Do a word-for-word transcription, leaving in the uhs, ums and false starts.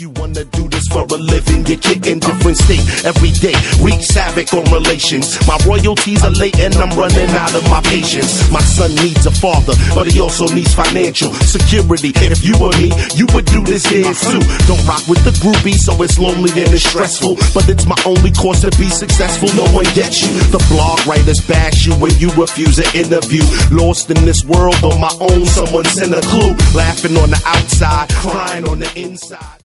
you wanna do this for a living. Your kid in different state every day, wreaks havoc on relations. My royalties are late and I'm running out of my patience. My son needs a father, but he also needs financial security. If you were me, you would do this here too. Don't rock with the groupie, so it's lonely and it's stressful, but it's my only course to be successful. No one gets you. The blog writers bash you when you refuse an interview. Lost in this world on my own, someone sent a clue. Laughing on the outside, crying on the inside.